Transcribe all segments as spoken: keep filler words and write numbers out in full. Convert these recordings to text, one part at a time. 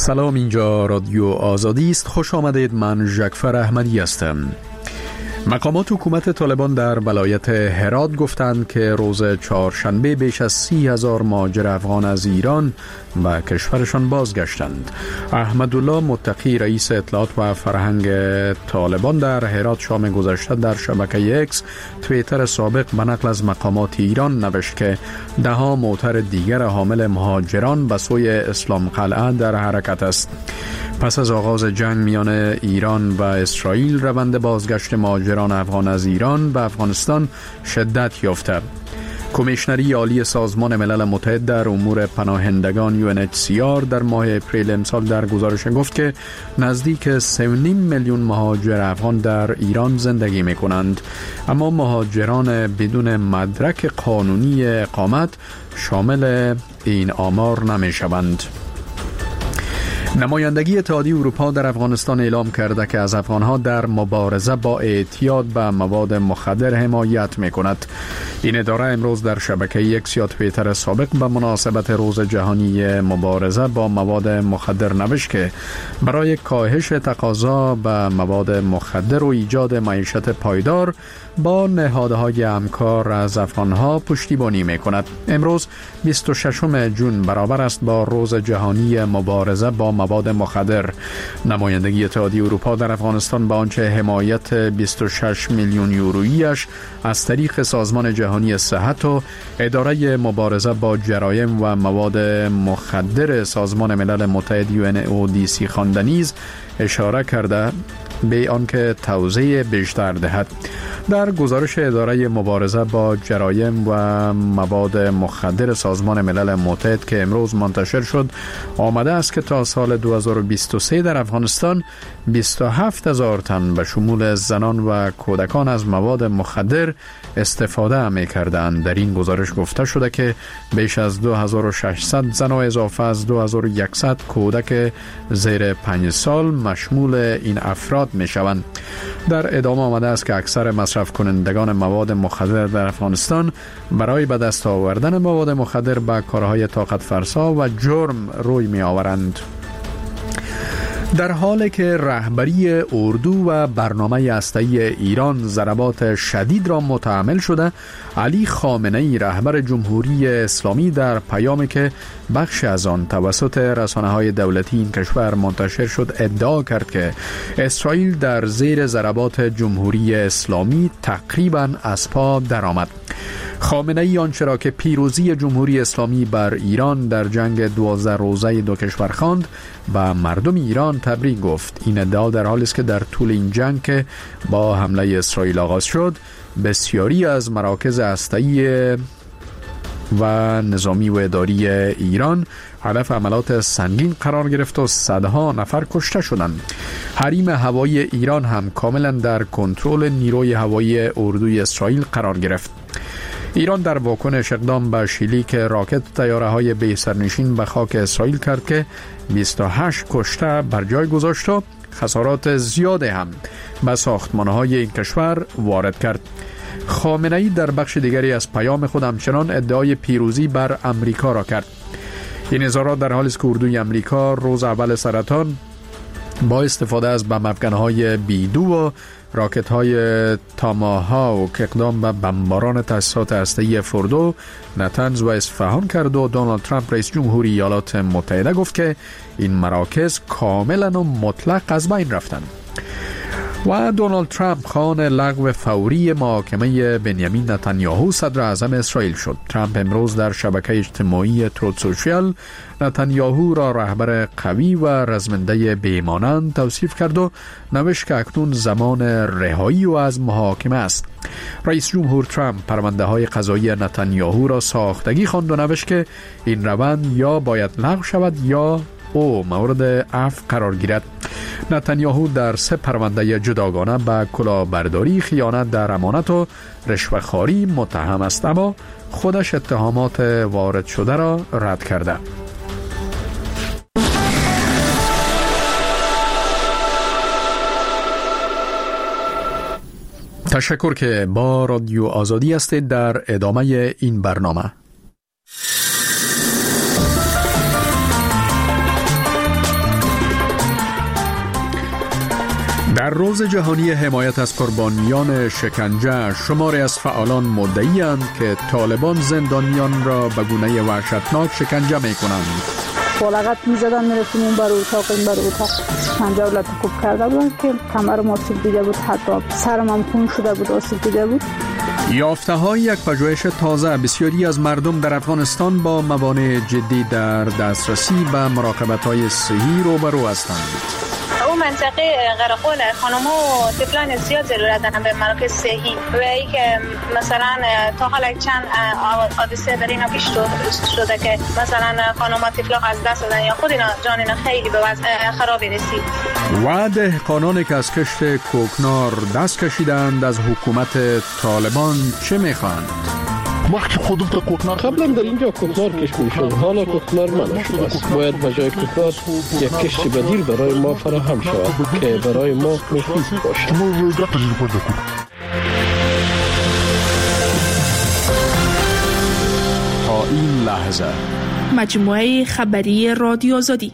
سلام، اینجا رادیو آزادی است. خوش آمدید. من ژکفر احمدی هستم. مقامات حکومت طالبان در ولایت هرات گفتند که روز چهارشنبه بیش از سی هزار مهاجر افغان از ایران به کشورشان بازگشتند. احمدالله متقی رئیس اطلاعات و فرهنگ طالبان در هرات شام گذشته در شبکه اکس توییتر سابق به نقل از مقامات ایران نوشت که ده ها موتر دیگر حامل مهاجران به سوی اسلام قلعه در حرکت است. پس از آغاز جنگ میان ایران و اسرائیل، روند بازگشت مهاجران افغان از ایران به افغانستان شدت یافته. کمیشنری عالی سازمان ملل متحد در امور پناهندگان یو ان اچ سی آر در ماه اپریل امسال در گزارش گفت که نزدیک سه و نیم میلیون مهاجر افغان در ایران زندگی می کنند، اما مهاجران بدون مدرک قانونی اقامت شامل این آمار نمی شوند. نمایندگی اتحادیه اروپا در افغانستان اعلام کرده که از افغانها در مبارزه با اعتیاد به مواد مخدر حمایت می‌کند. این اداره امروز در شبکه اکس یا توییتر سابق به مناسبت روز جهانی مبارزه با مواد مخدر نوشت که برای کاهش تقاضا به مواد مخدر و ایجاد معیشت پایدار با نهادهای همکار از افغانها پشتیبانی می‌کند. امروز بیست و ششم ژوئن برابر است با روز جهانی مبارزه با مواد مخدر. نمایندگی اتحادیه اروپا در افغانستان با آنچه حمایت بیست و شش میلیون یورویی‌اش از طریق سازمان جهانی صحت و اداره مبارزه با جرایم و مواد مخدر سازمان ملل متحد یو ان او دی سی خوانده نیز اشاره کرده به آنکه توضیح بیشتر دهد. در گزارش اداره مبارزه با جرایم و مواد مخدر سازمان ملل متحد که امروز منتشر شد، آمده است که تا سال دو هزار و بیست و سه در افغانستان بیست و هفت هزار تن به شمول زنان و کودکان از مواد مخدر استفاده می کردند. در این گزارش گفته شده که بیش از دو هزار و ششصد زن و اضافه از دو هزار و صد کودک زیر پنج سال مشمول این افراد می شوند. در ادامه آمده است که اکثر مصرف کنندگان مواد مخدر در افغانستان برای به دست آوردن مواد مخدر به کارهای طاقت فرسا و جرم روی می آورند. در حالی که رهبری اردو و برنامه هسته‌ای ایران ضربات شدید را متحمل شده، علی خامنه‌ای رهبر جمهوری اسلامی در پیامی که بخش از آن توسط رسانه‌های دولتی این کشور منتشر شد ادعا کرد که اسرائیل در زیر ضربات جمهوری اسلامی تقریباً از پا درآمد. خامنه‌ای آنچه را که پیروزی جمهوری اسلامی بر ایران در جنگ دوازده روزه دو کشور خواند و مردم ایران تبریک گفت. این ادعا در حالی است که در طول این جنگ که با حمله اسرائیل آغاز شد، بسیاری از مراکز هسته‌ای و نظامی و اداری ایران هدف عملات سنگین قرار گرفت و صدها نفر کشته شدند. حریم هوایی ایران هم کاملا در کنترل نیروی هوایی اردوی اسرائیل قرار گرفت. ایران در واکنش اقدام به شلیک راکت طیاره‌های بی سرنشین به خاک اسرائیل کرد که بیست و هشت کشته بر جای گذاشت و خسارات زیادی هم به ساختمان‌های این کشور وارد کرد. خامنه‌ای در بخش دیگری از پیام خود همچنان ادعای پیروزی بر امریکا را کرد. این اظهارات در حالی است که اردوی امریکا روز اول سرطان با استفاده از بمب افکن‌های بیدو و راکت‌های تاماهاوک اقدام به بمباران تاسیسات هسته‌ای فوردو، نتنز و اصفهان کرد و دونالد ترامپ رئیس جمهوری ایالات متحده گفت که این مراکز کاملا و مطلق از بین رفتند. و دونالد ترامپ خواهان لغو فوری محاکمه بنیامین نتانیاهو صدر اعظم اسرائیل شد. ترامپ امروز در شبکه اجتماعی تروت سوشیال نتانیاهو را رهبر قوی و رزمنده بی‌مانند توصیف کرد و نوشت که اکنون زمان رهایی و از محاکمه است. رئیس جمهور ترامپ پرونده های قضایی نتانیاهو را ساختگی خواند و نوشت که این روند یا باید لغو شود یا او مورد عفو قرار گیرد. نتانیاهو در سه پرونده جداگانه به کلاهبرداری، خیانت در امانت و رشوه‌خواری متهم است، اما خودش اتهامات وارد شده را رد کرده. تشکر که با رادیو آزادی هستید. در ادامه این برنامه در روز جهانی حمایت از قربانیان شکنجه، شماری از فعالان مدعی‌اند که طالبان زندانیان را به گونه وحشتناک شکنجه می‌کنند. بالغت می‌زدن، می‌رفتیم اون بر اتاق این بر اتاق شکنجه و لطکوب کرده بودن که کمرم آسیب دیده بود، حتی سرم هم خون شده بود، آسیب دیده بود. یافته های یک پژوهش تازه، بسیاری از مردم در افغانستان با موانع جدی در دسترسی به مراقبت‌های صحی روبرو هستند. اون منطقه قرقول خانم‌ها و طفلان زیاد ضرورت دارن به مراکز صحی و ای که مثلا تا حالا چند حادثه در اینا پیش شده که مثلا خانم‌ها طفلا از دست دادن یا خود اینا جان اینا خیلی به وضع خرابی رسید. و دهقانانی که از کشت کوکنار دست کشیدند از حکومت طالبان چه میخواند؟ وقتی خودم تا کوکنار قبلا در اینجا کوکنار کشت میشد، حالا کوکنار منع شده است. باید به جای کوکنار یک کشت بدیل برای ما فراهم شود که برای ما مفید باشد. تا این لحظه مجموعه خبری رادیو آزادی.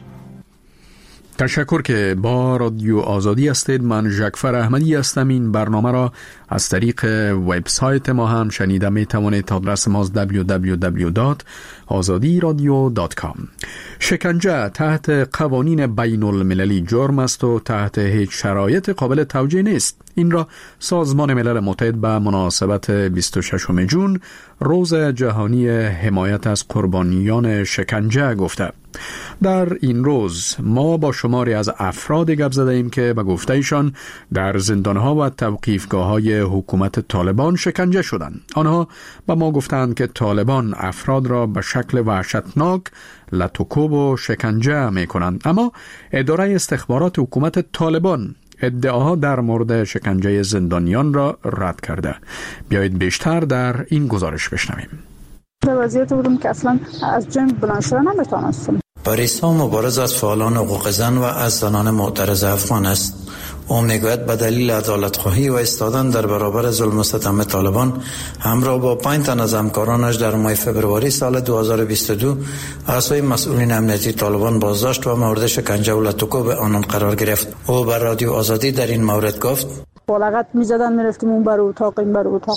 تشکر که با رادیو آزادی هستید. من ژکفر احمدی هستم. این برنامه را از طریق وبسایت ما هم شنیده می توانید. آدرس ما دبلیو دبلیو دبلیو دات آزادی رادیو دات کام. شکنجه تحت قوانین بین المللی جرم است و تحت هیچ شرایط قابل توجیه نیست. این را سازمان ملل متحد به مناسبت بیست و ششم ژوئن، روز جهانی حمایت از قربانیان شکنجه گفته. در این روز ما با شماری از افراد گپ زده ایم که به گفته ایشان در زندانها و توقیفگاه‌های حکومت طالبان شکنجه شدند. آنها به ما گفتند که طالبان افراد را به شکل وحشتناک لطکوب و شکنجه می کنند، اما اداره استخبارات حکومت طالبان ادعاها در مورد شکنجه زندانیان را رد کرده. بیایید بیشتر در این گزارش بشنویم. در وضعیت بودم که اصلا از جنگ بلند شدن نمیتونستم. پاریسا مبارز از فعالان حقوق زن و از زنان معترض افغان است. او میگوید به دلیل عدالت خواهی و ایستادن در برابر ظلم و ستم طالبان همراه با پنج تن از همکارانش در ماه فوریه سال دو هزار و بیست و دو از سوی مسئولین امنیتی طالبان بازداشت و مورد شکنجه و لطکوب آنان قرار گرفت. او بر رادیو آزادی در این مورد گفت: بالغت میزدن، میرفتیم اون بر اتاق این بر اتاق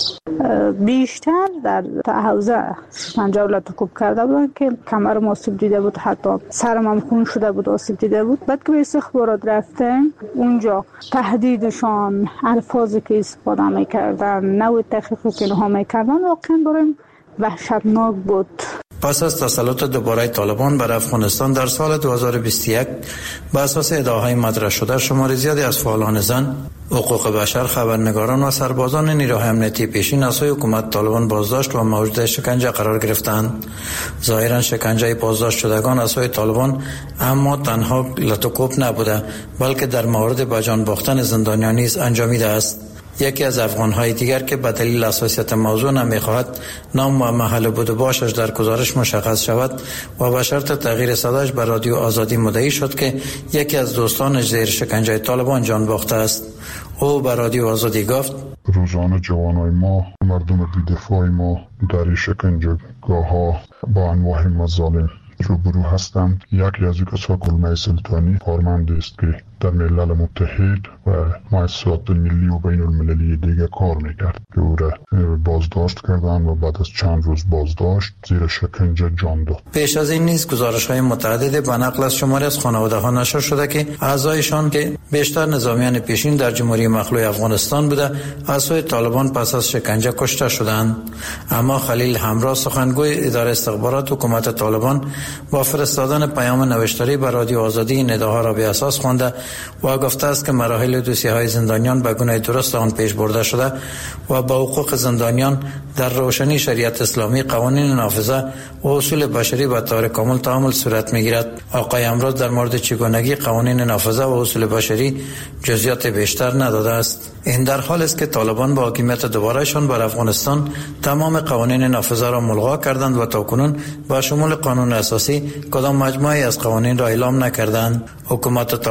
بیشتر در حوزه شکنجه و لطکوب کرده بودن که کمرم آسیب دیده بود، حتی سرم هم خون شده بود، آسیب دیده بود. بعد که به استخبارات رفتیم اونجا تهدیدشان، الفاظی که استفاده میکردن، نوع تحقیقی که اینها میکردن واقعا برایم وحشتناک بود. پس از تسلط دوباره طالبان بر افغانستان در سال دو هزار و بیست و یک به اساس ادعاهای مطرح شده شمار زیادی از فعالان زن، حقوق بشر، خبرنگاران و سربازان نیروهای امنیتی پیشین از سوی حکومت طالبان بازداشت و مورد شکنجه قرار گرفتند. ظاهرا شکنجه بازداشت شدگان از سوی طالبان اما تنها لطکوب نبوده، بلکه در مورد به جان باختن زندانیان نیز انجامیده است. یکی از افغان‌های دیگر که به دلیل حساسیت موضوع نمی‌خواهد نام و محل بود و باشش در گزارش مشخص شود و به شرط تغییر صداش بر رادیو آزادی مدعی شد که یکی از دوستانش زیر شکنجه طالبان جان باخته است. او بر رادیو آزادی گفت: روزانه جوانای ما، مردم بی‌دفاع ما در شکنجهگاه‌ها با انواع مظالم روبرو هستند. یکی از کسا کلمه سلطانی کارمند است که در ملل متحد و مؤسسات ملی و بین المللی دیگه کار میکرد که او را بازداشت کردن و بعد از چند روز بازداشت زیر شکنجه جان داد. پیش از این نیز گزارش های متعددی به نقل از شماری از خانواده ها نشر شده که اعضایشان که بیشتر نظامیان پیشین در جمهوری مخلوع افغانستان بوده از سوی طالبان پس از شکنجه کشته شدند. اما خلیل همراه، سخنگوی اداره استخبارات حکومت طالبان، با فرستادن پیام نوشتاری به رادیو آزادی این ادعاها را به اساس خوانده و گفته است که مراحل دوسیه های زندانیان به گونه درست آن پیش برده شده و با حقوق زندانیان در روشنی شریعت اسلامی، قوانین نافذه و اصول بشری به طور کامل تعامل صورت میگیرد. آقای امروز در مورد چگونگی قوانین نافذه و اصول بشری جزئیات بیشتر نداده است. این در حال است که طالبان با حاکمیت دوبارهشان بر افغانستان تمام قوانین نافذه را ملغا کردند و تاکنون با شمول قانون اساسی کدام مجموعه از قوانین را اعلام نکردند. حکومت طالبان با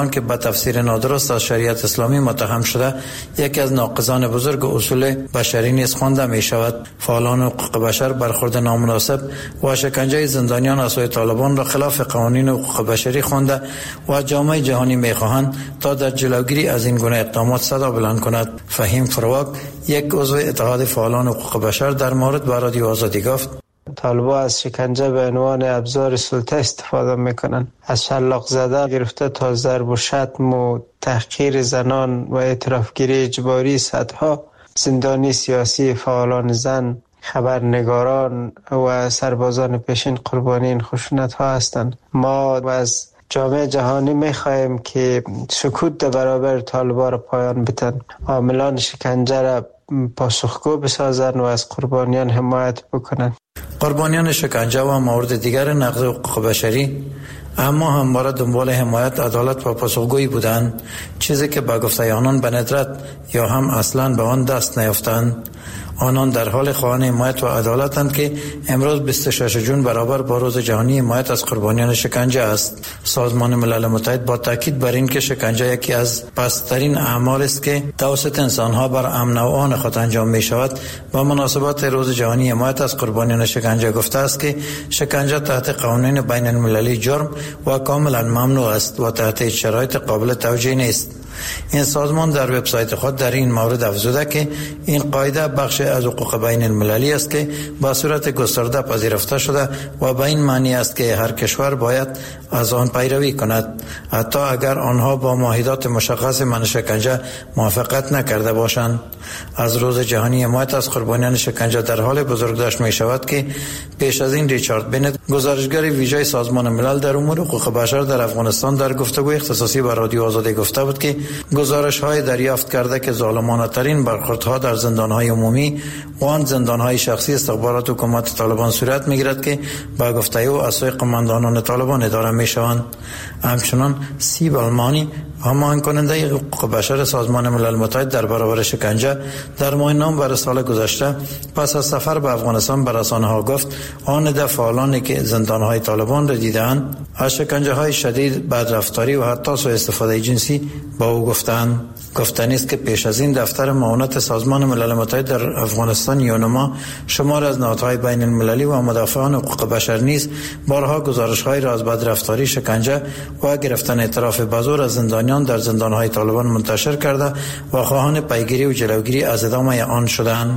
طالبان که به تفسیر نادرست از شریعت اسلامی متهم شده یکی از ناقضان بزرگ اصول بشری نیز خوانده می شود. فعالان حقوق بشر برخورد نامناسب و شکنجه زندانیان از سوی طالبان را خلاف قوانین حقوق بشری خوانده و جامعه جهانی می خواهند تا در جلوگیری از این گونه اقدامات صدا بلند کند. فهیم فروک، یک عضو اتحاد فعالان حقوق بشر، در مورد با رادیو آزادی گفت: طالبان از شکنجه به عنوان ابزار سلطه استفاده میکنن. از شلاق زده گرفته تا ضرب و شتم و تحقیر زنان و اعترافگیری اجباری صدها زندانی سیاسی، فعالان زن، خبرنگاران و سربازان پیشین قربانی این خشونت ها هستند. ما از جامعه جهانی میخواهیم که سکوت در برابر طالبان را پایان بدن، عاملان شکنجه را پاسخگو بسازند و از قربانیان حمایت بکنند. قربانیان شکنجه و موارد دیگر نقض حقوق بشری اما همواره دنبال حمایت، عدالت و پاسخگویی بودند، چیزی که با گفته آنان به ندرت یا هم اصلاً به آن دست نیافتند. آنان در حال خواهان حمایت و عدالتند که امروز بیست و شش جون برابر با روز جهانی حمایت از قربانیان شکنجه است. سازمان ملل متحد با تاکید بر این که شکنجه یکی از پست‌ترین اعمال است که توسط انسان‌ها بر امن و آن خود انجام می شود، با مناسبت روز جهانی حمایت از قربانیان شکنجه گفته است که شکنجه تحت قوانین بین المللی جرم و کاملا ممنوع است و تحت شرایط قابل توجیه نیست. این سازمان در وبسایت خود در این مورد افزوده که این قاعده بخش از حقوق بین المللی است که با صورت گسترده پذیرفته شده و به این معنی است که هر کشور باید از آن پیروی کند، حتی اگر آنها با معاهدات مشخص منع شکنجه موافقت نکرده باشند. از روز جهانی حمایت از قربانیان شکنجه در حال بزرگداشت می شود که پیش از این ریچارد بنت، گزارشگر ویژه سازمان ملل در امور حقوق بشر در افغانستان، در گفتگوی اختصاصی با رادیو آزادی گفته بود که گزارش‌های دریافت کرده که ظالمانه‌ترین برخوردها در زندان‌های عمومی و آن زندان‌های شخصی استخبارات حکومت طالبان صورت می‌گیرد که با گفته او از سوی قماندانان طالبان اداره می‌شوند. همچنان سیب المانی، هماهنگ کننده حقوق بشر سازمان ملل متحد در برابر شکنجه، در ماه نوامبر سال گذشته پس از سفر به افغانستان به رسانه‌ها گفت آن ده فعالانی که زندان‌های طالبان را دیدند از شکنجه‌های شدید، بدرفتاری و حتی سوء استفاده جنسی با او گفتند. گفتنی است که پیش از این دفتر معاونت سازمان ملل متحد در افغانستان یونما شمار از نهادهای بین المللی و مدافعان حقوق بشر نیز بارها گزارش‌های را از بدرفتاری، شکنجه و گرفتن اعتراف بزور از زندانیان در زندان‌های طالبان منتشر کرده و خواهان پیگیری و جلوگیری از ادامه آن شدند.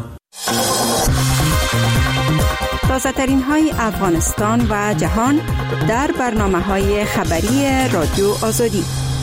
تازه‌ترین های افغانستان و جهان در برنامه‌های خبری رادیو آزادی.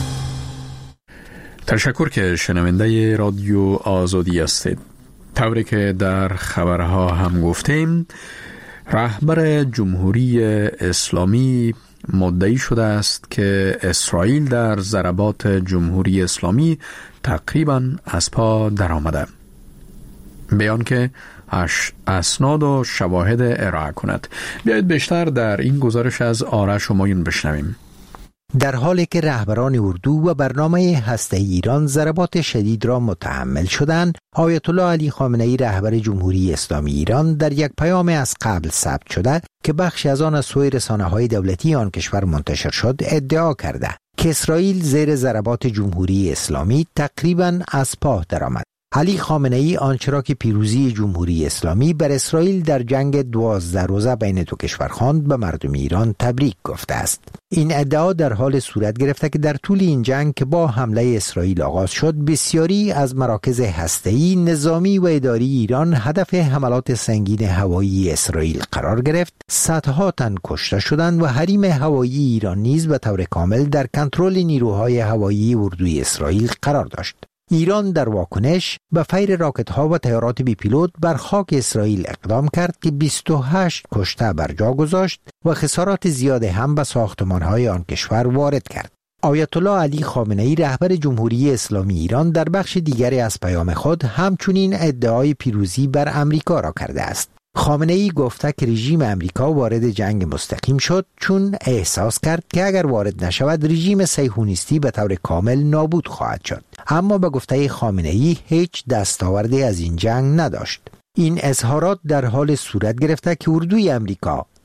تشکر که شنونده رادیو آزادی هستید. طوری که در خبرها هم گفتیم، رهبر جمهوری اسلامی مدعی شده است که اسرائیل در ضربات جمهوری اسلامی تقریباً از پا درآمده. بیان که اسناد و شواهد ارائه کند. بیایید بیشتر در این گزارش از آرش همایون بشنویم. در حالی که رهبران اردو و برنامه هسته‌ای ایران ضربات شدید را متحمل شدند، آیت الله علی خامنه‌ای رهبر جمهوری اسلامی ایران در یک پیام از قبل ثبت شده که بخشی از آن از سوی رسانه‌های دولتی آن کشور منتشر شد، ادعا کرده که اسرائیل زیر ضربات جمهوری اسلامی تقریباً از پا درآمد. علی خامنه‌ای آنچه را که پیروزی جمهوری اسلامی بر اسرائیل در جنگ دوازده روزه بین دو کشور خواند، به مردم ایران تبریک گفته است. این ادعا در حال صورت گرفته که در طول این جنگ که با حمله اسرائیل آغاز شد، بسیاری از مراکز هسته‌ای، نظامی و اداری ایران هدف حملات سنگین هوایی اسرائیل قرار گرفت، صدها تن کشته شدند و حریم هوایی ایران نیز به طور کامل در کنترل نیروهای هوایی اردوی اسرائیل قرار داشت. ایران در واکنش به فیر راکت‌ها و طیارات بی پیلوت بر خاک اسرائیل اقدام کرد که بیست و هشت کشته بر جا گذاشت و خسارات زیاد هم به ساختمان‌های آن کشور وارد کرد. آیت الله علی خامنه‌ای رهبر جمهوری اسلامی ایران در بخش دیگری از پیام خود همچنین ادعای پیروزی بر امریکا را کرده است. خامنه‌ای گفته که رژیم امریکا وارد جنگ مستقیم شد چون احساس کرد که اگر وارد نشود رژیم صهیونیستی به طور کامل نابود خواهد شد. اما به گفته خامنه‌ای هیچ دستاوردی از این جنگ نداشت. این اظهارات در حال صورت گرفته که اردوی امریکا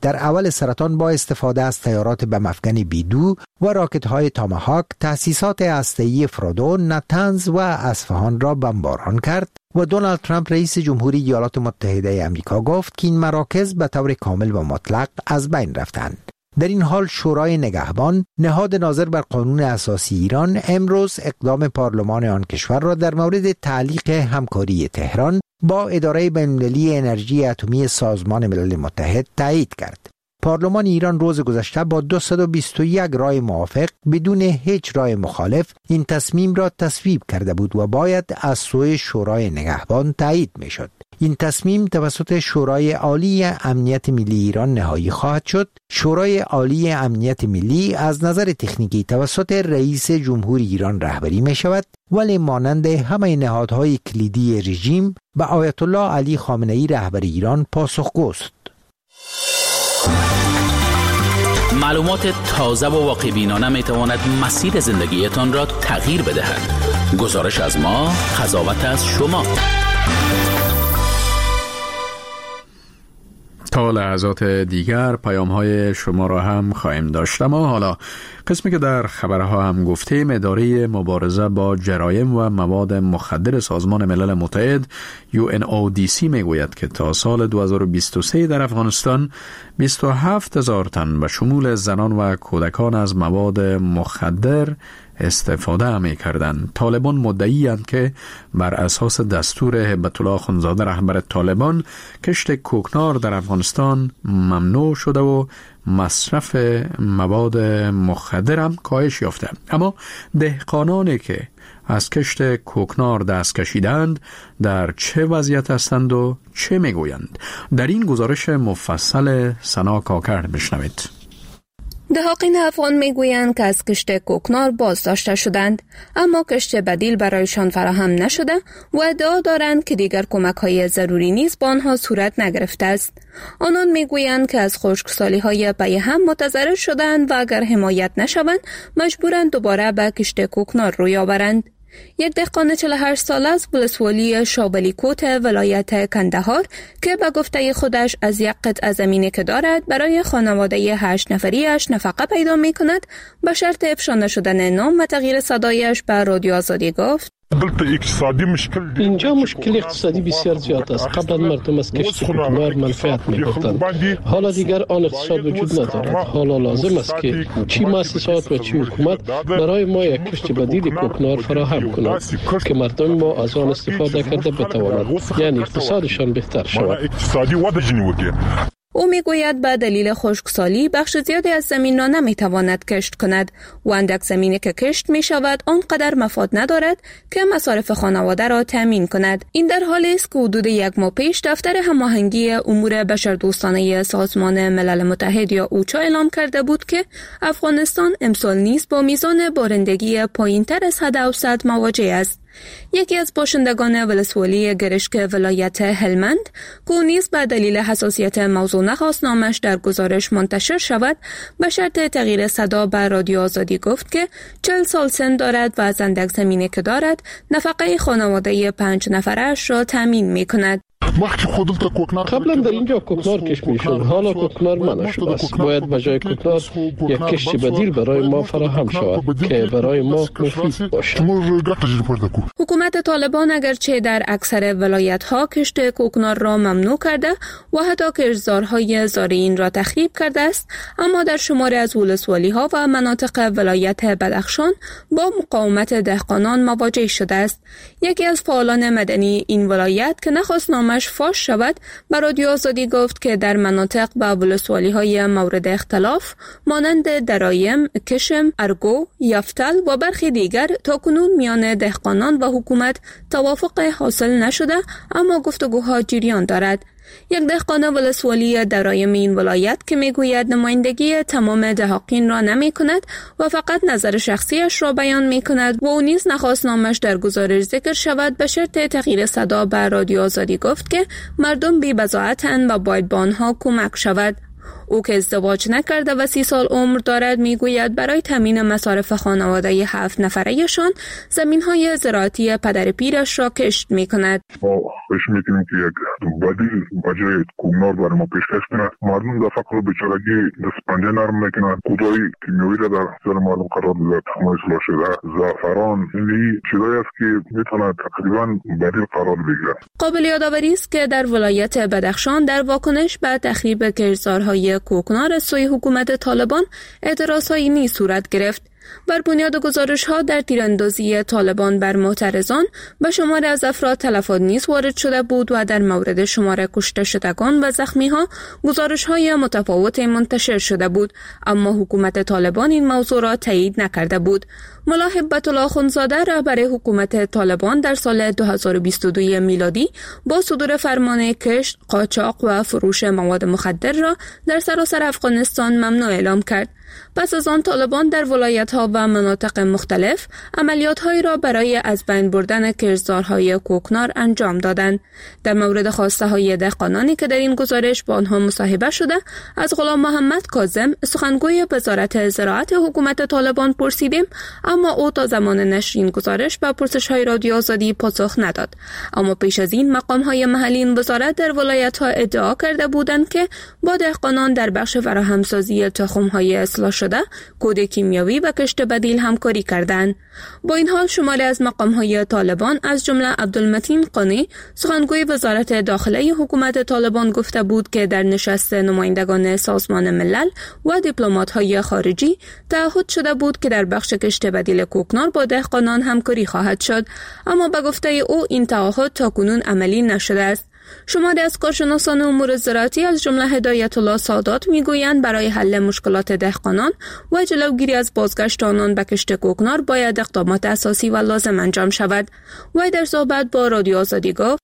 در اول سرطان با استفاده از تیارات بمفکن بیدو و راکت‌های تاماهاک تأسیسات هسته‌ای فرودو، نتنز و اصفهان را بمباران کرد و دونالد ترامپ رئیس جمهوری ایالات متحده آمریکا گفت که این مراکز به طور کامل و مطلق از بین رفتند. در این حال شورای نگهبان، نهاد ناظر بر قانون اساسی ایران، امروز اقدام پارلمان آن کشور را در مورد تعلیق همکاری تهران با اداره بین‌المللی انرژی اتمی سازمان ملل متحد تایید کرد. پارلمان ایران روز گذشته با دویست و بیست و یک رای موافق بدون هیچ رای مخالف این تصمیم را تصویب کرده بود و باید از سوی شورای نگهبان تایید میشد. این تصمیم توسط شورای عالی امنیت ملی ایران نهایی خواهد شد. شورای عالی امنیت ملی از نظر تکنیکی توسط رئیس جمهوری ایران رهبری می شود، ولی مانند همه نهادهای کلیدی رژیم به آیت الله علی خامنه ای رهبر ایران پاسخگوست. معلومات تازه و واقع بینانه می تواند مسیر زندگیتان را تغییر بدهد. گزارش از ما، قضاوت از شما. تا لحظات دیگر پیام های شما را هم خواهیم داشت. اما حالا قسمی که در خبرها هم گفتیم، اداره مبارزه با جرایم و مواد مخدر سازمان ملل متحد یو ان او دی سی میگوید که تا سال دو هزار و بیست و سه در افغانستان بیست و هفت هزار تن به شمول زنان و کودکان از مواد مخدر استفاده می کردند. طالبان مدعی‌اند که بر اساس دستور هبت الله اخوندزاده رهبر طالبان کشت کوکنار در افغانستان ممنوع شده و مصرف مواد مخدر هم کاهش یافته. اما دهقانانی که از کشت کوکنار دست کشیدند در چه وضعیت هستند و چه میگویند؟ در این گزارش مفصل سنا کاکر بشنوید. دهقان افغان میگویند که از کشت کوکنار بازداشته شدند، اما کشت بدیل برایشان فراهم نشده و ادعا دارند که دیگر کمک‌های ضروری نیز با آنها صورت نگرفته است. آنان میگویند که از خشکسالی‌های پی هم متضرر شدند و اگر حمایت نشوند مجبورند دوباره به کشت کوکنار روی آورند. یک دهقان چهل و هشت ساله از ولسوالی شابلی کوت ولایت کندهار که به گفته خودش از یک قطعه زمینی که دارد برای خانواده هشت نفریش نفقه پیدا می کند، به شرط افشا نشدن نام و تغییر صدایش به رادیو آزادی گفت: اینجا مشکل اقتصادی بسیار زیاد است. قبلا مردم از کشت کوکنار منفعت می‌بردند، حالا دیگر آن اقتصاد وجود ندارد. حالا لازم است که چی مؤسسات و چی حکومت برای ما یک کشت بدیل کوکنار فراهم کند که مردم ما از آن استفاده کرده بتوانند، یعنی اقتصادشان بهتر شود. او میگوید به دلیل خشکسالی بخش زیادی از زمین را نمیتواند کشت کند و اندک زمینی که کشت می شود آنقدر مفاد ندارد که مصارف خانواده را تامین کند. این در حالی است که حدود یک ماه پیش دفتر هماهنگی امور بشردوستانه سازمان ملل متحد یا اوچا اعلام کرده بود که افغانستان امسال نیز با میزان بارندگی پایینتر از حد اوسط مواجه است. یکی از باشندگان ولسوالی گرشک ولایت هلمند که نیز به دلیل حساسیت موضوع نخواست نامش در گزارش منتشر شود، به شرط تغییر صدا به رادیو آزادی گفت که چهل سال سن دارد و از اندک زمینی که دارد نفقه خانواده پنج نفرش را تامین می کند. قبلا در اینجا کوکنار کشت میشد، حالا کوکنار منع شده است. باید به جای کوکنار یک کشت بدیل برای ما فراهم شود که برای ما مفید باشد. حکومت طالبان اگرچه در اکثر ولایت ها کشت کوکنار را ممنوع کرده و حتی کشتزارهای زارعین را تخریب کرده است، اما در شماری از ولسوالی ها و مناطق ولایت بدخشان با مقاومت دهقانان مواجه شده است. یکی از فعالان مدنی این ولایت که نخواست نامش فاش شود به رادیو آزادی گفت که در مناطق با ولسوالی های مورد اختلاف مانند درایم، کشم، ارگو، یفتل و برخی دیگر تاکنون میان دهقانان و حکومت توافق حاصل نشده، اما گفتگوها جریان دارد. یک دهقان ولسوالی درایم این ولایت که میگوید نمایندگی تمام دهقان را نمی کند و فقط نظر شخصیش را بیان می کند و او نیز نخواست نامش در گزارش ذکر شود، به شرط تغییر صدا به رادیو آزادی گفت که مردم بی بضاعتند و باید با آنها کمک شود. او که ازدواج نکرده و سی سال عمر دارد میگوید برای تامین مصارف خانواده هفت نفرهشان زمین‌های زراعتی پدر پیرش را کشت می‌کند. ما پیش می‌کنیم که یک بدیل بجای کوکنار برای ما پیشکش کنند. مردم در فقر بیچارگی دست پنجه نرم می‌کنند. کودای کیمیایی را در اختیار مردم قرار داد. ما اصلاح شده زعفران این چیزایی است که می‌تواند تقریباً بدیل قرار بگیرد. قابل یادآوری است که در ولایت بدخشان در واکنش به تخریب کشتزارهای کوکنار از سوی حکومت طالبان اعتراضهایی نیز صورت گرفت. بر بنیاد گزارش‌ها در تیراندازی طالبان بر معترضان به شمار از افراد تلفات نیز وارد شده بود و در مورد شمار کشته شدگان و زخمی‌ها گزارش‌های متفاوت منتشر شده بود، اما حکومت طالبان این موضوع را تایید نکرده بود. ملا هبت الله اخوندزاده رهبر حکومت طالبان در سال دو هزار و بیست و دو میلادی با صدور فرمان کشت، قاچاق و فروش مواد مخدر را در سراسر افغانستان ممنوع اعلام کرد. پس از آن طالبان در ولایت‌ها و مناطق مختلف عملیات‌هایی را برای از بین بردن کشتزارهای کوکنار انجام دادند. در مورد خواسته‌های دهقانانی که در این گزارش با آنها مصاحبه شده از غلام محمد کاظم سخنگوی وزارت زراعت حکومت طالبان پرسیدیم، اما او تا زمان نشر این گزارش به پرسش‌های رادیو آزادی پاسخ نداد. اما پیش از این مقام‌های محلی این وزارت در ولایت‌ها ادعا کرده بودند که با دهقانان در بخش فراهمسازی تخم‌های اصلاح شده کود کیمیاوی و کشت بدیل همکاری کردند. با این حال شماری از مقام‌های طالبان از جمله عبدالمتین قانی سخنگوی وزارت داخله حکومت طالبان گفته بود که در نشست نمایندگان سازمان ملل و دیپلمات‌های خارجی تعهد شده بود که در بخش کشت بدیل کوکنار با دهقانان همکاری خواهد شد، اما به گفته او این تعهد تاکنون عملی نشده است. شماری از کارشناسان امور زراعتی از جمله هدایت الله سادات میگویند برای حل مشکلات دهقانان و جلوگیری از بازگشت آنان به کشت کوکنار باید اقدامات اساسی و لازم انجام شود. و در صحبت با رادیو آزادی گفت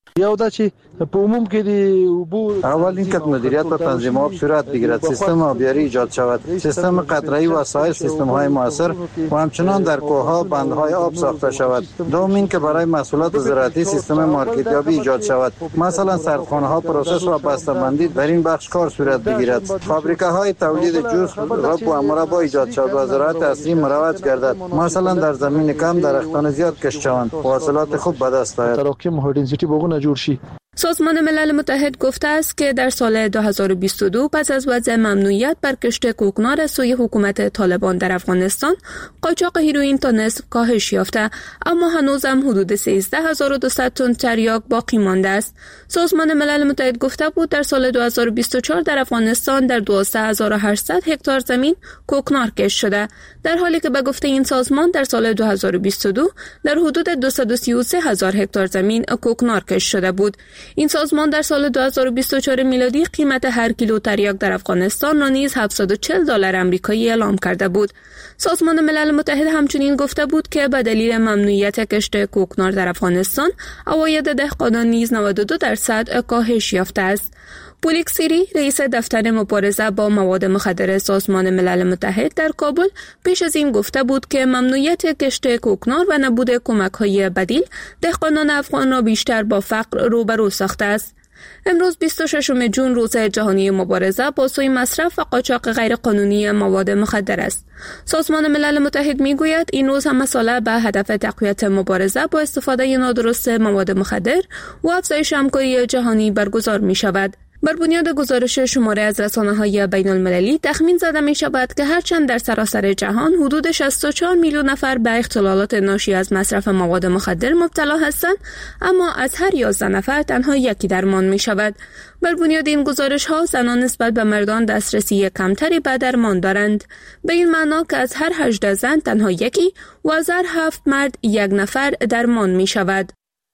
په عموم کې دی اول اینکه مدیریت و تنظیم آب صورت بگیرد، سیستم آبیاری ایجاد شود، سیستم قطره‌ای و سایر سیستم‌های موثر و همچنان در کوه‌ها بندهای آب ساخته شود. دوم اینکه برای محصولات زراعتی سیستم مارکتیابی ایجاد شود، مثلا سردخانه‌ها پروسس و بسته‌بندی در این بخش کار صورت بگیرد، فابریکه‌های تولید جوس، رب و مربا ایجاد شود و زراعت اصلی مروج گردد، مثلا در زمین کم درختان زیاد کشت شوند و حاصلات خوب به دست آید. تراکم هایدنسیتی بگونه جور شي. سازمان ملل متحد گفته است که در سال دو هزار و بیست و دو پس از وضع ممنوعیت بر کشت کوکنار از سوی حکومت طالبان در افغانستان، قاچاق هیروئین تا نصف کاهش یافته، اما هنوز هم حدود سیزده هزار و دویست تن تریاک باقی مانده است. سازمان ملل متحد گفته بود در سال دو هزار و بیست و چهار در افغانستان در دوازده هزار و هشتصد هکتار زمین کوکنار کشت شده، در حالی که به گفته این سازمان در سال دو هزار و بیست و دو در حدود دویست و سی و سه هزار هکتار زمین کوکنار کشت شده بود. این سازمان در سال دو هزار و بیست و چهار میلادی قیمت هر کیلو تریاک در افغانستان را نیز هفتصد و چهل دلار آمریکایی اعلام کرده بود. سازمان ملل متحد همچنین گفته بود که به دلیل ممنوعیت کشت کوکنار در افغانستان، عواید دهقانان نیز نود و دو درصد کاهش یافته است. پولیک سیری رئیس دفتر مبارزه با مواد مخدر سازمان ملل متحد در کابل پیش از این گفته بود که ممنوعیت کشت کوکنار و نبود کمک‌های بدیل دهقانان افغان را بیشتر با فقر روبرو ساخته است. امروز بیست و ششم ژوئن روز جهانی مبارزه با سوء مصرف و قاچاق غیرقانونی مواد مخدر است. سازمان ملل متحد میگوید این روز هم مسئله به هدف تقویت مبارزه با استفاده نادرست مواد مخدر و افزایش همکاری جهانی برگزار می شود. بر بنیاد گزارش شماره از رسانه‌های بین المللی تخمین زده می شود که هرچند در سراسر جهان حدود شصت و چهار میلیون نفر به اختلالات ناشی از مصرف مواد مخدر مبتلا هستند، اما از هر یازده نفر تنها یکی درمان می شود. بر بنیاد این گزارش ها زنان نسبت به مردان دسترسی کمتری به درمان دارند، به این معنا که از هر هجده زن تنها یکی و از هر هفت مرد یک نفر درمان می شود.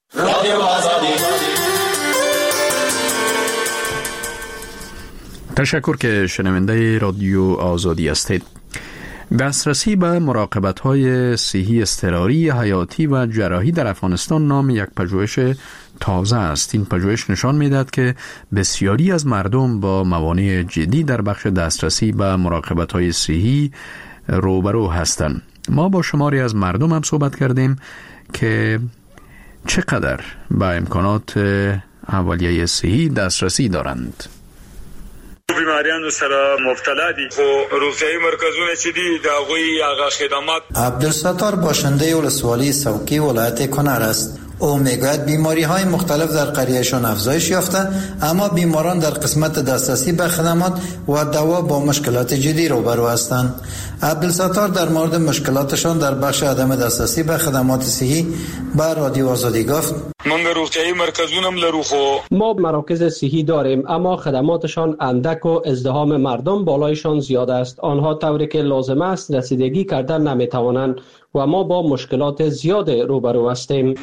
تشکر که شنونده رادیو آزادی هستید. دسترسی به مراقبت‌های صحی اضطراری حیاتی و جراحی در افغانستان نام یک پژوهش تازه است. این پژوهش نشان می‌دهد که بسیاری از مردم با موانع جدی در بخش دسترسی به مراقبت‌های صحی روبرو هستند. ما با شماری از مردم هم صحبت کردیم که چقدر به امکانات اولیه صحی دسترسی دارند. بیماریانو سره مبتلا دي خو روغتیايي مرکزونه چې دي د هغوی هغه خدمات. عبدالستار باشنده ولسوالی سوکی ولایت کنر است. او میگوید بیماری های مختلف در قریهشان افزایش یافته، اما بیماران در قسمت دسترسی به خدمات و دوا با مشکلات جدی روبرو هستند. عبدالستار در مورد مشکلاتشان در بخش عدم دسترسی به خدمات صحی به رادیو آزادی گفت: منګ روغتیايي مرکزونم لرو خو ما مراکز صحی داریم، اما خدماتشان اندک و ازدحام مردم بالایشان زیاد است. آنها طوری که لازم است رسیدگی کردن نمیتوانند و ما با مشکلات زیاد روبرو هستیم.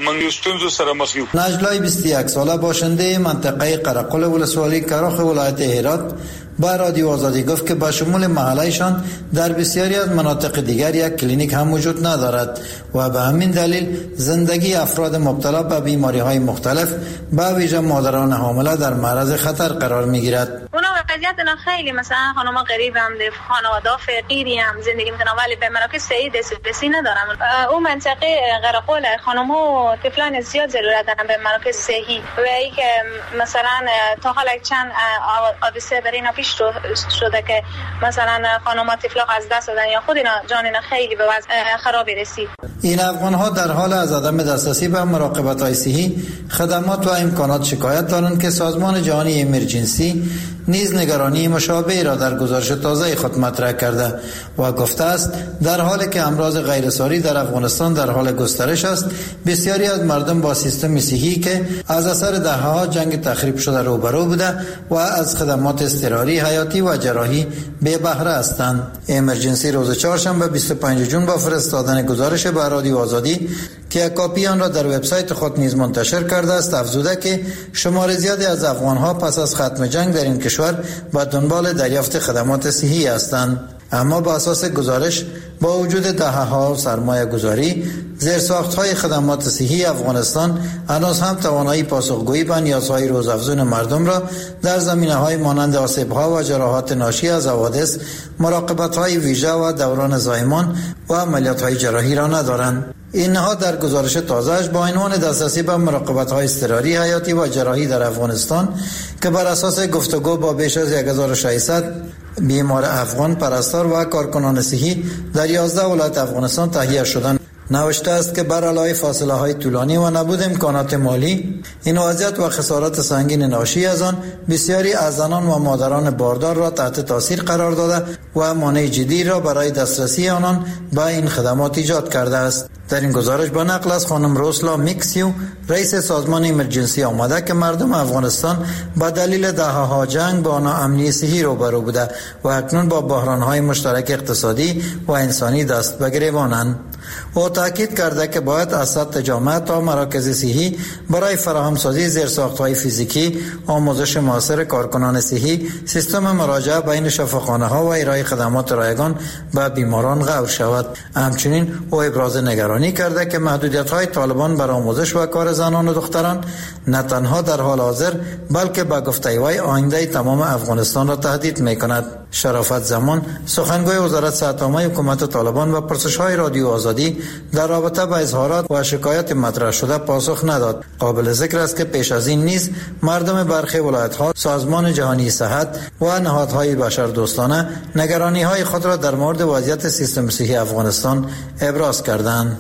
نجلای بیست و یک ساله باشنده منطقه قرقل ولسوالی کراخ ولایت هرات با رادیو آزادی گفت که با شمول محلهشان در بسیاری از مناطق دیگر یک کلینیک هم وجود ندارد و به همین دلیل زندگی افراد مبتلا به بیماری های مختلف به ویژه مادران حامله در معرض خطر قرار می گیرد. اونا وضعیت اینا خیلی مثلا خانوما غریب هم ده، خانواده فقیری هم زندگی میکنن ولی به مراکز صحی دسترسی ندارن. اون منطقه قرقل خانوما و طفلان زیاد ضرورت دارن به مراکز صحی و ای که مثلا تا حالا چند حادثه در اینا پیش شده که مثلا خانوما طفلا از دست دادن یا خود اینا جان اینا خیلی به وضع خرابی رسید. این افغان ها در حال از عدم دسترسی به مراقبت های صحی، خدمات و امکانات شکایت دارند که سازمان جهانی امرجنسی نیز نگرانی مشابهی را در گزارش تازه خود مطرح کرده و گفته است در حالی که امراض غیرساری در افغانستان در حال گسترش است، بسیاری از مردم با سیستم صحی که از اثر دهه‌ها جنگ تخریب شده روبرو بوده و از خدمات اضطراری، حیاتی و جراحی بے بهره هستند. امرجنسی روز چهارشنبه بیست و پنجم جون با فرستادن گزارش به رادیو آزادی که کاپی آن را در وبسایت خود نیز منتشر کرده است افزوده که شمار زیادی از افغان‌ها پس از ختم جنگ در این کشور به دنبال دریافت خدمات صحی هستند. اما با اساس گزارش با وجود دهه‌ها سرمایه گذاری، زیرساخت‌های خدمات صحی افغانستان هنوز هم توانایی پاسخگویی به نیازهای روزافزون مردم را در زمینه‌های مانند آسیب‌ها و جراحات ناشی از حوادث، مراقبت‌های ویژه و دوران زایمان و عملیات‌های جراحی را ندارند. این نهاد در گزارش تازه‌اش با عنوان دسترسی به مراقبت‌های اضطراری، حیاتی و جراحی در افغانستان که بر اساس گفتگو با بیش از هزار و ششصد بیمار افغان، پرستار و کارکنان صحی در یازده ولایت افغانستان تهیه شدند نوشته است که بر علاوه فاصله های طولانی و نبود امکانات مالی، این وضعیت و خسارات سنگین ناشی از آن بسیاری از زنان و مادران باردار را تحت تاثیر قرار داده و مانع جدی را برای دسترسی آنان به این خدمات ایجاد کرده است. در این گزارش با نقل از خانم روسلا میکسیو، رئیس سازمان امرجنسی آمده که مردم افغانستان با دلیل دهه‌ها جنگ با ناامنی صحی روبرو بوده و اکنون با بحران‌های مشترک اقتصادی و انسانی دست به گریبانند. او تاکید کرده که باید از سطح جامعه تا مراکز صحی برای فراهمسازی زیرساخت‌های فیزیکی، آموزش معاصر کارکنان صحی، سیستم مراجعه بین شفاخانه‌ها و ارائه خدمات رایگان به بیماران غور شود. همچنین او ابراز نگرانی کرده که محدودیت‌های طالبان بر آموزش و کار زنان و دختران نه تنها در حال حاضر بلکه با گفته وی آینده تمام افغانستان را تهدید می‌کند. شرافت زمان، سخنگوی وزارت صحت عامه حکومت طالبان و پرسش‌های رادیو آزادی در رابطه با اظهارات و شکایت مطرح شده پاسخ نداد. قابل ذکر است که پیش از این نیز مردم برخی ولایت‌ها سازمان جهانی صحت و نهادهای بشردوستانه نگرانی‌های خود را در مورد وضعیت سیستم صحی افغانستان ابراز کردند.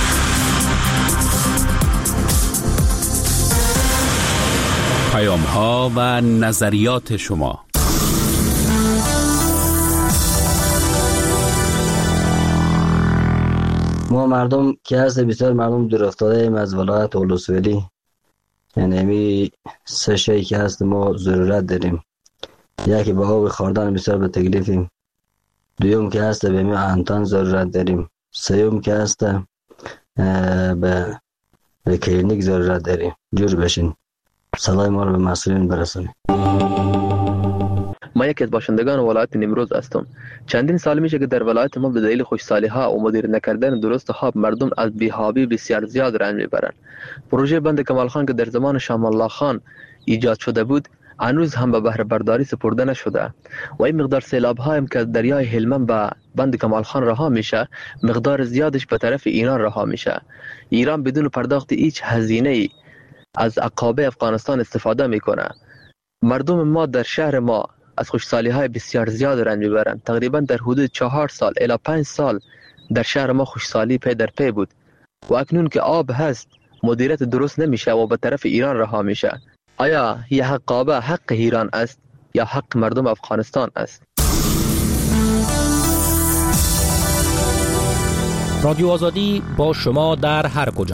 پیام‌ها و نظریات شما. ما مردم که هست بسیار مردم دور افتاده ایم از ولایت ولسوالی، یعنی می سه شی که هست ما ضرورت داریم. یکی به آب خوردن بسیار به تکلیفیم، دوم که هست به می انتان ضرورت داریم، سوم که هست به به کلینیک ضرورت داریم. جور بشین، صدای ما رو به مسئولین برسونیم. ما یکی از باشندگان ولایت نیمروز هستم. چندین سال میشه که در ولایت ما به دلیل خوشسالی ها و مدیر نکردن درست ها مردم از بی‌حابی بسیار زیاد رنج میبرند. پروژه بند کمال خان که در زمان شام الله خان ایجاد شده بود هنوز هم به بهره برداری سپرده نشده و این مقدار سیلاب ها هم که دریای هلمند به بند کمال خان رها میشه مقدار زیادش به طرف ایران رها میشه. ایران بدون پرداخت هیچ هزینه ای از عقابه افغانستان استفاده میکنه. مردم ما در شهر ما از خشکسالی های بسیار زیاد رنج میبرند. تقریبا در حدود چهار سال الی پنج سال در شهر ما خشکسالی پی در پی بود و اکنون که آب هست مدیریت درست نمیشه و به طرف ایران رها میشه. آیا یه حق آب حق ایران است یا حق مردم افغانستان است؟ رادیو آزادی با شما در هر کجا